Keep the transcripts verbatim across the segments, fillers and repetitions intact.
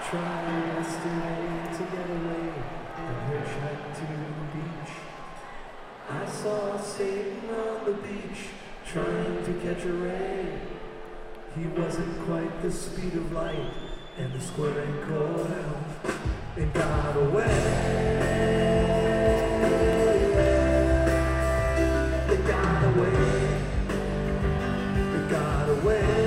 Trying yesterday to get away from hitchhike to the beach. I saw Satan on the beach trying to catch a ray. He wasn't quite the speed of light, and the squirting coil and got away. It got away. It got away.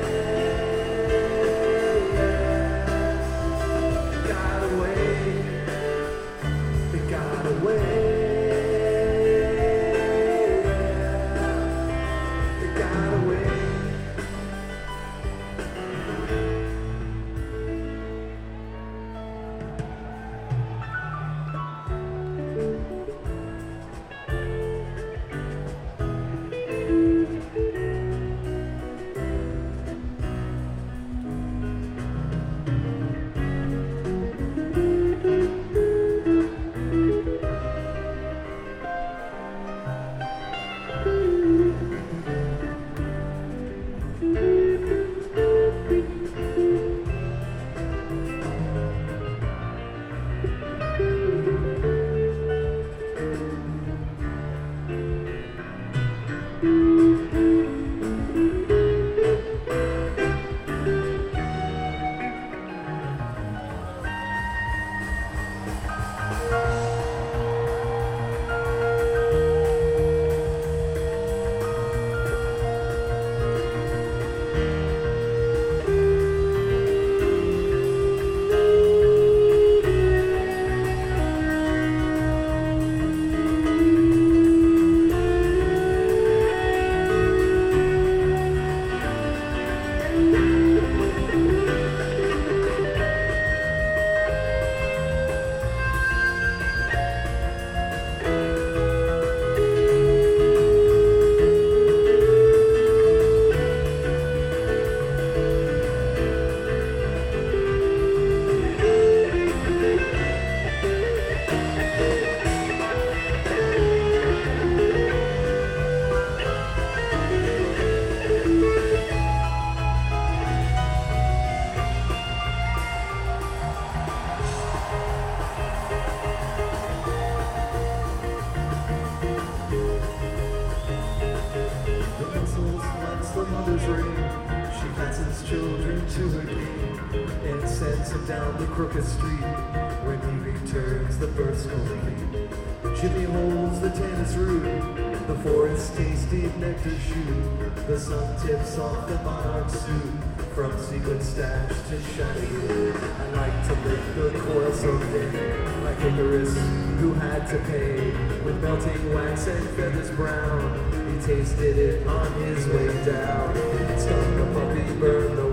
The mother's ring, she passes children to her king and sends him down the crooked street. When he returns, the birth's complete. Jimmy holds the tennis root, the forest tasty nectar shoot. The sun tips off the monarch suit, from sequin stash to shiny wood. I like to lick the coil so thin, like Icarus, who had to pay with melting wax and feathers brown. He tasted it on his way down. Stung a puppy, burned the